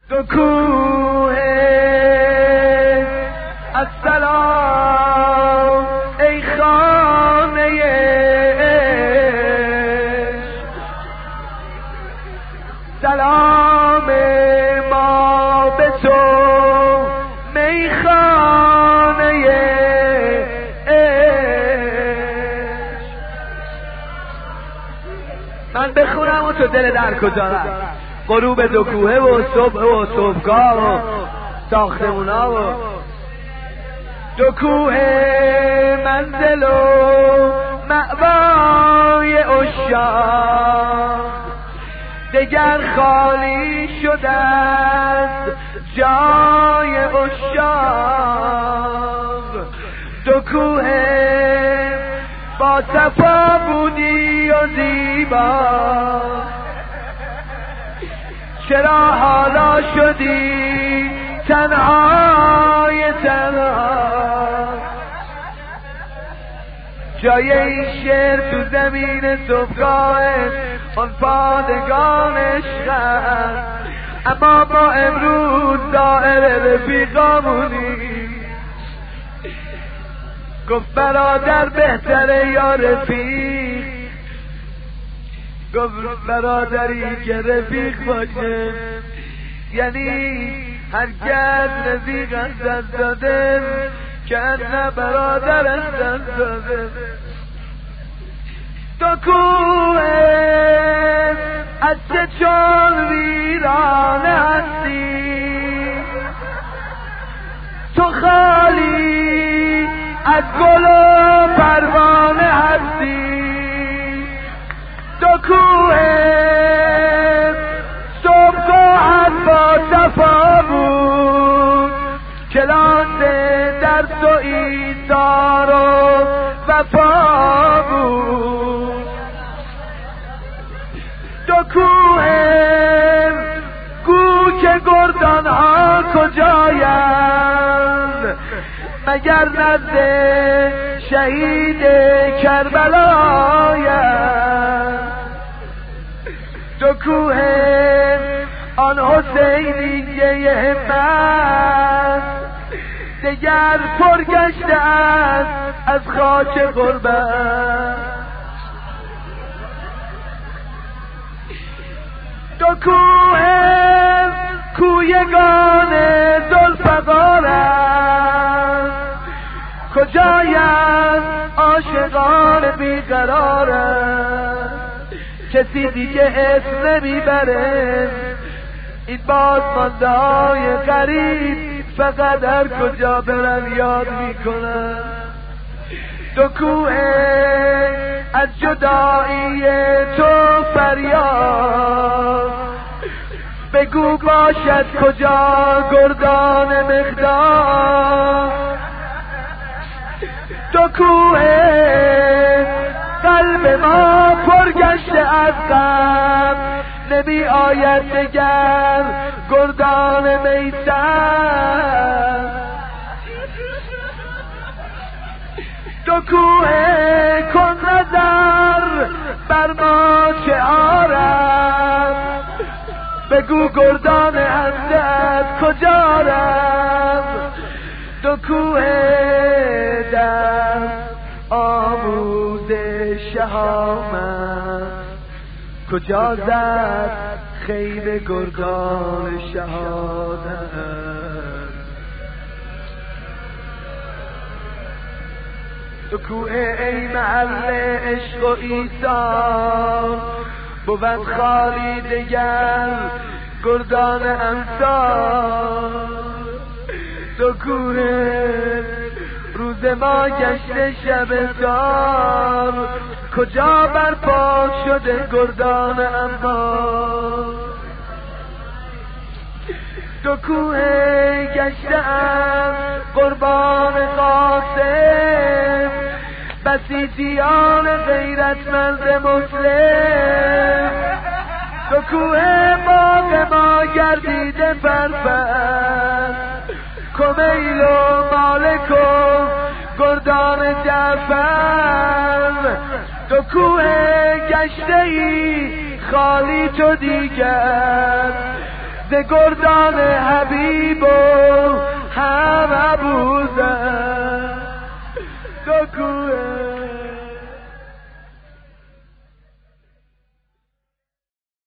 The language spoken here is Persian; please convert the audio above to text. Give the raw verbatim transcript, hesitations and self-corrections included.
دو کوه السلام ای خانه سلام ما به تو میخانه عشق. من بخونم و تو دل در کجا رفت. غروب دو کوه و صبح و صبحگاه و ساختمونا و دو کوه منزل و مأوای عشاق دگر خالی شده است جای عشاق. دو کوه با صفا بودی و زیبا چرا حالا شدی تنهای تنها. جای این شعر تو زمین صبحگاه آن پادگان عشق است، اما ما امروز دائره رفیقامونی. گفت برادر بهتره یا رفیق، گفت برادری که رفیق باشه، یعنی هرگز رفیق از دست داده که نه برادر از دست داده. دو کوه از چه چون ویرانه هستی، تو خالی از گل و پروانه هستی. دو کوه صبحگاهت با صفا بود، کلاس درس و ایثار و وفا بود. دو کوه گو که گردان ها کجایند، مگر نزد شهید کربلایند. دو کوه آن حسینیه همت دگر پرگشته است از خاک غربت. دو کوه کویگان ذوالفقارند، کجایند عاشقان بیقرارند. کسی دیگه اسم نمیبره این بازمانده های غریب، فقط هر کجا برن یاد میکنن. دو کوه از جدایی تو فریاد، بگو باشد کجا گردان مقدار. دو کوه قلب ما پرگشته از غم، نمی آید دگر گردان میسر. دو کوه کن نظر بر ما چه آرد، بگو گردان حضرت کجا رفت. دو کوه در آموز شهامت، کجا زد خیل گردان شهادت. دو کوه ای محل عشق و ایثار، بود خالی دگر گردان امثال. دو کوه روز ما گشته شبستان، کجا برپا شده گردان انبار. دو کوه گشته‌ام قربان قاسم، بسیجیان غیرتمند مسلم. دو کوه باغ ما گردیده فرفر، کمیل و مالک و گردان جعفر. دو کوه گشته ای خالی تو دیگر، ز گردان حبیب و هم ابوذر دو کوه